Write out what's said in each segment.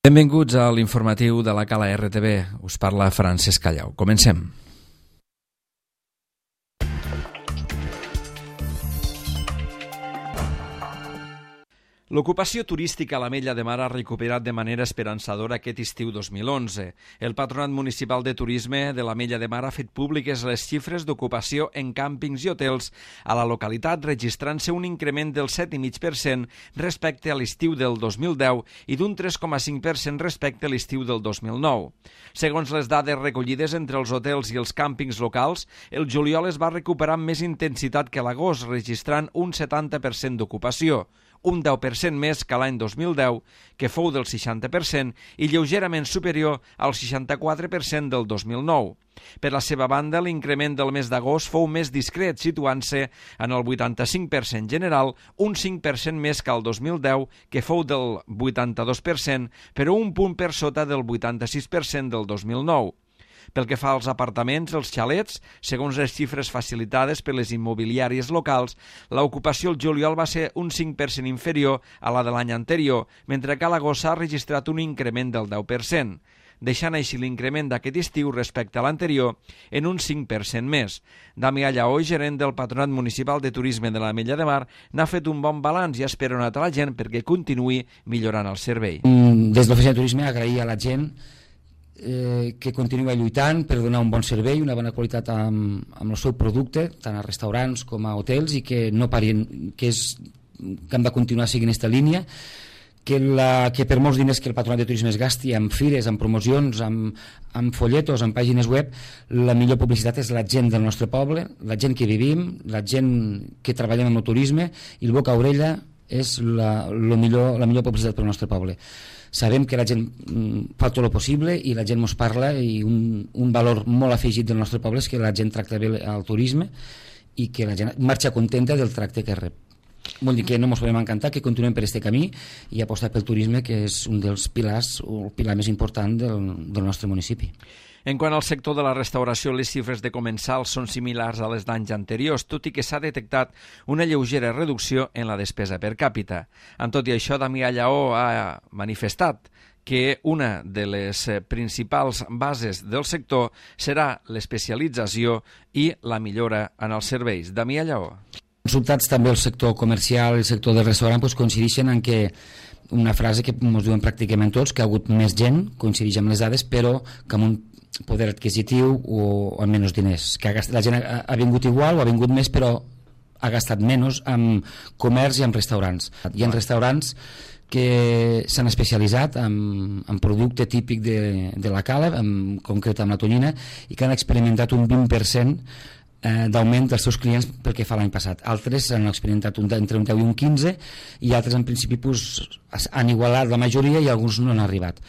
Benvinguts a l'informatiu de la Cala RTV. Us parla Francesc Callau. Comencem. L'ocupació turística a l'Ametlla de Mar ha recuperat de manera esperançadora aquest estiu 2011. El Patronat Municipal de Turisme de l'Ametlla de Mar ha fet públiques les xifres d'ocupació en càmpings i hotels a la localitat, registrant-se un increment del 7,5% respecte a l'estiu del 2010 i d'un 3,5% respecte a l'estiu del 2009. Segons les dades recollides entre els hotels i els càmpings locals, el juliol es va recuperar amb més intensitat que l'agost, registrant un 70% d'ocupació, un 10% més que l'any 2010, que fou del 60%, i lleugerament superior al 64% del 2009. Per la seva banda, l'increment del mes d'agost fou més discret, situant-se en el 85% general, un 5% més que el 2010, que fou del 82%, però un punt per sota del 86% del 2009. Pel que fa als apartaments, els xalets, segons les xifres facilitades per les immobiliàries locals, l'ocupació al juliol va ser un 5% inferior a la de l'any anterior, mentre que a l'agost s'ha registrat un increment del 10%, deixant així l'increment d'aquest estiu respecte a l'anterior en un 5% més. Damià Lleó, gerent del Patronat Municipal de Turisme de l'Ametlla de Mar, n'ha fet un bon balanç i ha esperonat a la gent perquè continuï millorant el servei. Des de l'oficina de turisme agrair a la gent que continua lluitant per donar un bon servei, una bona qualitat amb el seu producte, tant a restaurants com a hotels, i que no parin, que han de continuar seguint aquesta línia, que per molts diners que el Patronat de Turisme es gasti en fires, en promocions, en folletos, en pàgines web, la millor publicitat és la gent del nostre poble, la gent que vivim, la gent que treballem en el turisme, i el boca a orella és la millor publicitat per al nostre poble. Sabem que la gent fa tot el possible i la gent ens parla, i un valor molt afegit del nostre poble és que la gent tracta bé el turisme i que la gent marxa contenta del tracte que rep. Vol dir que no ens podem encantar, que continuem per aquest camí i apostar pel turisme, que és un dels pilars, o el pilar més important del nostre municipi. En quant al sector de la restauració, les xifres de comensals són similars a les d'anys anteriors, tot i que s'ha detectat una lleugera reducció en la despesa per càpita. Amb tot i això, Damià Lleó ha manifestat que una de les principals bases del sector serà l'especialització i la millora en els serveis. Damià Lleó. Els resultats també el sector comercial i el sector del restaurant coincideixen en que una frase que ens diuen pràcticament tots, que ha hagut més gent, coincideix amb les dades, però que amb un poder adquisitiu o amb menys diners, que la gent ha vingut igual o ha vingut més, però ha gastat menys en comerç i en restaurants. Hi ha restaurants que s'han especialitzat en producte típic de la cala, en concret amb la tonyina, i que han experimentat un 20% d'augment dels seus clients pel que fa l'any passat. Altres han experimentat entre un 10 i un 15, i altres en principi han igualat la majoria i alguns no han arribat.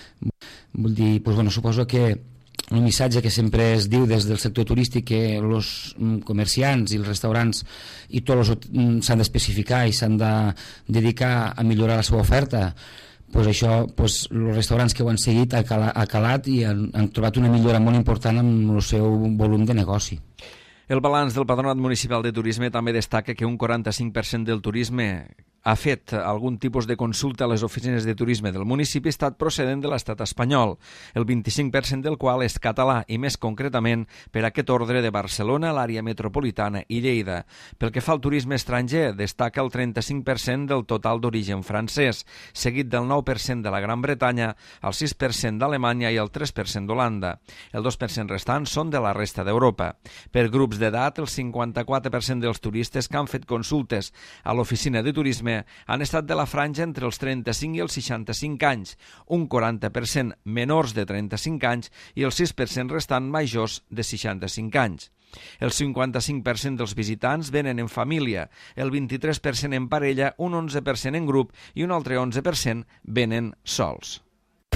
Vull dir, suposo que el missatge que sempre es diu des del sector turístic, que els comerciants i els restaurants i tots s'han d'especificar i s'han de dedicar a millorar la seva oferta, això, els restaurants que ho han seguit ha calat i han trobat una millora molt important en el seu volum de negoci. El balanç del Patronat Municipal de Turisme també destaca que un 45% del turisme ha fet algun tipus de consulta a les oficines de turisme del municipi ha estat procedent de l'estat espanyol, el 25% del qual és català, i més concretament per aquest ordre de Barcelona, l'àrea metropolitana i Lleida. Pel que fa al turisme estranger, destaca el 35% del total d'origen francès, seguit del 9% de la Gran Bretanya, el 6% d'Alemanya i el 3% d'Holanda. El 2% restant són de la resta d'Europa. Per grups d'edat, el 54% dels turistes que han fet consultes a l'oficina de turisme han estat de la franja entre els 35 i els 65 anys, un 40% menors de 35 anys i el 6% restant majors de 65 anys. El 55% dels visitants venen en família, el 23% en parella, un 11% en grup i un altre 11% venen sols.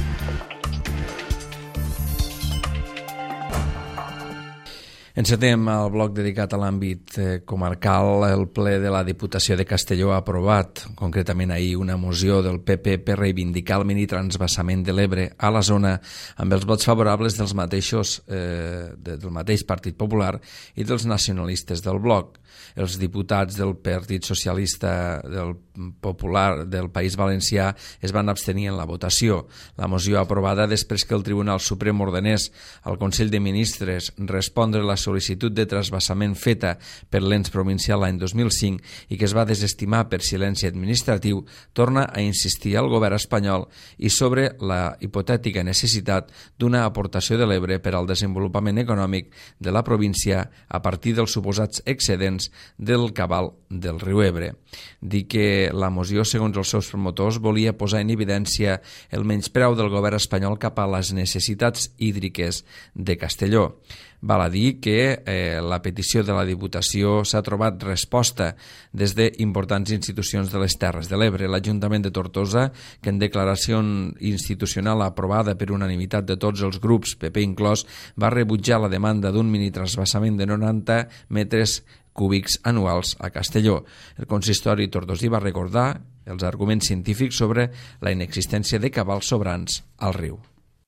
Encetem el bloc dedicat a l'àmbit comarcal. El ple de la Diputació de Castelló ha aprovat, concretament ahir, una moció del PP per reivindicar el minitransvasament de l'Ebre a la zona, amb els vots favorables del mateix Partit Popular i dels nacionalistes del bloc. Els diputats del Partit Socialista del Popular del País Valencià es van abstenir en la votació. La moció aprovada després que el Tribunal Suprem ordenés al Consell de Ministres respondre la sol·licitud de trasbassament feta per l'ens provincial l'any 2005 i que es va desestimar per silenci administratiu, torna a insistir al govern espanyol i sobre la hipotètica necessitat d'una aportació de l'Ebre per al desenvolupament econòmic de la província a partir dels suposats excedents del cabal del riu Ebre. Dir que la moció, segons els seus promotors, volia posar en evidència el menyspreu del govern espanyol cap a les necessitats hídriques de Castelló. Val a dir que la petició de la Diputació s'ha trobat resposta des d'importants institucions de les Terres de l'Ebre. L'Ajuntament de Tortosa, que en declaració institucional aprovada per unanimitat de tots els grups, PP inclòs, va rebutjar la demanda d'un mini trasbassament de 90 metres cúbics anuals a Castelló. El consistori tortosí va recordar els arguments científics sobre la inexistència de cabals sobrants al riu.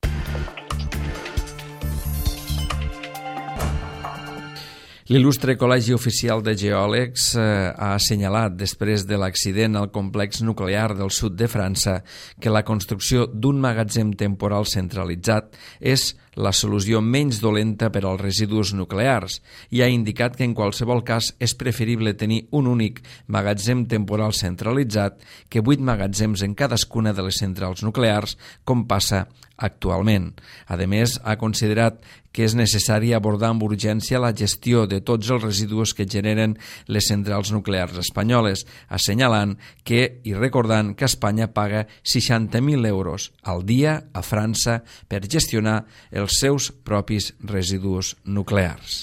L'il·lustre Col·legi Oficial de Geòlegs ha assenyalat, després de l'accident al complex nuclear del sud de França, que la construcció d'un magatzem temporal centralitzat és la solució menys dolenta per als residus nuclears i ha indicat que en qualsevol cas és preferible tenir un únic magatzem temporal centralitzat que 8 magatzems en cadascuna de les centrals nuclears, com passa actualment. A més, ha considerat que és necessari abordar amb urgència la gestió de tots els residus que generen les centrals nuclears espanyoles, assenyalant que, i recordant que Espanya paga 60.000 euros al dia a França per gestionar els seus propis residus nuclears.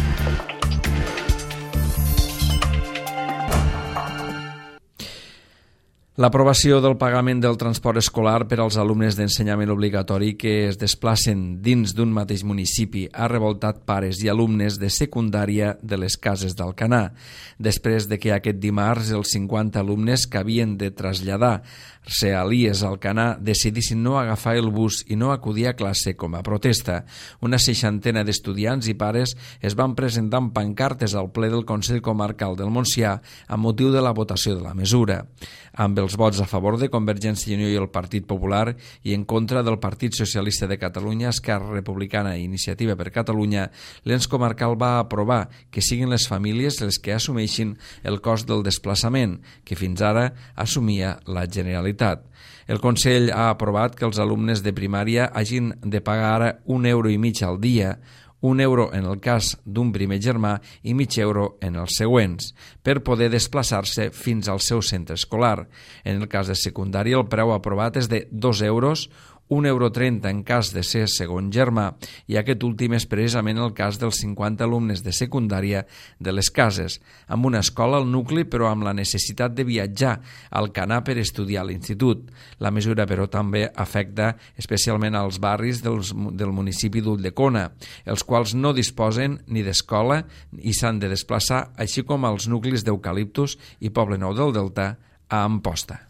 L'aprovació del pagament del transport escolar per als alumnes d'ensenyament obligatori que es desplacen dins d'un mateix municipi ha revoltat pares i alumnes de secundària de les Cases d'Alcanar, després de que aquest dimarts els 50 alumnes que havien de traslladar-se a l'IES Alcanar decidissin no agafar el bus i no acudir a classe com a protesta. Una 60ena d'estudiants i pares es van presentar amb pancartes al ple del Consell Comarcal del Montsià amb motiu de la votació de la mesura. Amb els vots a favor de Convergència i Unió i el Partit Popular i en contra del Partit Socialista de Catalunya, Esquerra Republicana i Iniciativa per Catalunya, l'ens comarcal va aprovar que siguin les famílies les que assumeixin el cost del desplaçament, que fins ara assumia la Generalitat. El Consell ha aprovat que els alumnes de primària hagin de pagar ara €1,5 al dia, €1 en el cas d'un primer germà i €0,5 en els següents, per poder desplaçar-se fins al seu centre escolar. En el cas de secundària, el preu aprovat és de €2, €1,30 en cas de ser segon germà, i aquest últim és precisament el cas dels 50 alumnes de secundària de les Cases, amb una escola al nucli però amb la necessitat de viatjar a Alcanar per estudiar a l'institut. La mesura, però, també afecta especialment als barris del municipi d'Ulldecona, els quals no disposen ni d'escola i s'han de desplaçar, així com als nuclis d'Eucaliptus i Poblenou del Delta a Amposta.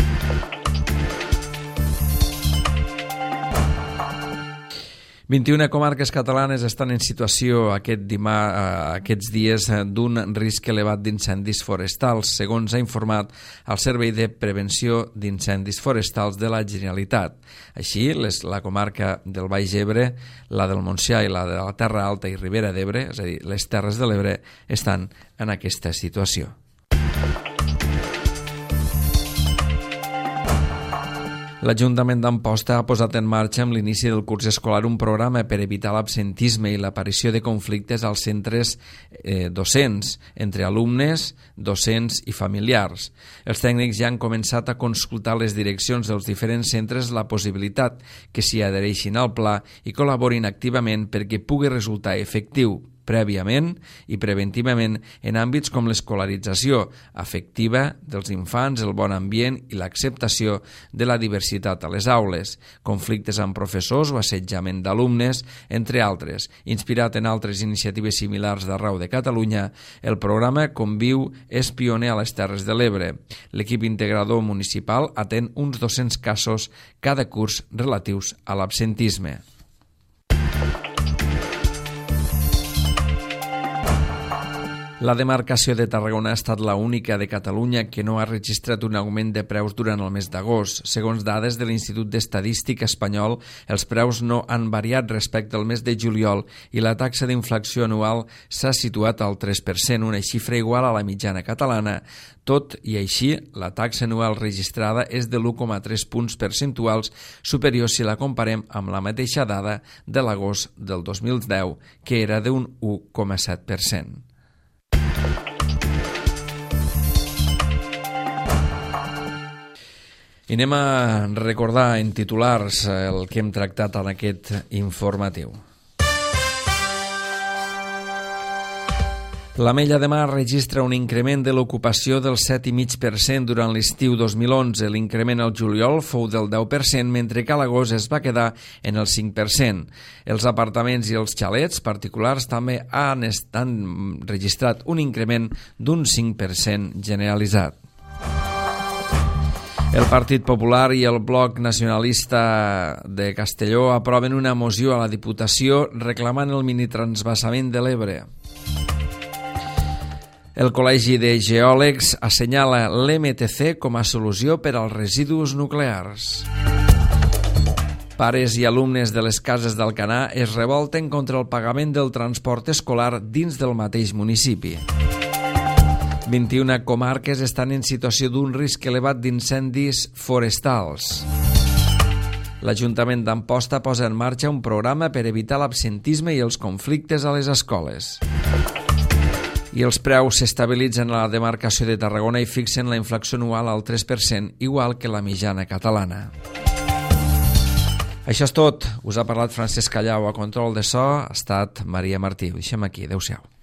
«21 comarques catalanes estan en situació aquests dies d'un risc elevat d'incendis forestals», segons ha informat el Servei de Prevenció d'Incendis Forestals de la Generalitat. Així, la comarca del Baix Ebre, la del Montsià i la de la Terra Alta i Ribera d'Ebre, és a dir, les Terres de l'Ebre, estan en aquesta situació. L'Ajuntament d'Amposta ha posat en marxa amb l'inici del curs escolar un programa per evitar l'absentisme i l'aparició de conflictes als centres docents, entre alumnes, docents i familiars. Els tècnics ja han començat a consultar les direccions dels diferents centres la possibilitat que s'hi adhereixin al pla i col·laborin activament perquè pugui resultar efectiu prèviament i preventivament en àmbits com l'escolarització afectiva dels infants, el bon ambient i l'acceptació de la diversitat a les aules, conflictes amb professors o assetjament d'alumnes, entre altres. Inspirat en altres iniciatives similars d'arreu de Catalunya, el programa Conviu és pioner a les Terres de l'Ebre. L'equip integrador municipal atén uns 200 casos cada curs relatius a l'absentisme. La demarcació de Tarragona ha estat l'única de Catalunya que no ha registrat un augment de preus durant el mes d'agost. Segons dades de l'Institut d'Estadística espanyol, els preus no han variat respecte al mes de juliol i la taxa d'inflació anual s'ha situat al 3%, una xifra igual a la mitjana catalana. Tot i així, la taxa anual registrada és de l'1,3 punts percentuals superior si la comparem amb la mateixa dada de l'agost del 2010, que era d'un 1,7%. I anem a recordar en titulars el que hem tractat en aquest informatiu. L'Ametlla de Mar registra un increment de l'ocupació del 7,5% durant l'estiu 2011. L'increment al juliol fou del 10%, mentre que a l'agost es va quedar en el 5%. Els apartaments i els xalets particulars també han registrat un increment d'un 5% generalitzat. El Partit Popular i el Bloc Nacionalista de Castelló aproven una moció a la Diputació reclamant el minitransvasament de l'Ebre. El Col·legi de Geòlegs assenyala l'MTC com a solució per als residus nuclears. Pares i alumnes de les cases d'Alcanar es revolten contra el pagament del transport escolar dins del mateix municipi. 21 comarques estan en situació d'un risc elevat d'incendis forestals. L'Ajuntament d'Amposta posa en marxa un programa per evitar l'absentisme i els conflictes a les escoles. I els preus s'estabilitzen a la demarcació de Tarragona i fixen la inflació anual al 3%, igual que la mitjana catalana. Això és tot. Us ha parlat Francesc Callau. A control de so ha estat Maria Martí. Ho deixem aquí. Adéu-siau.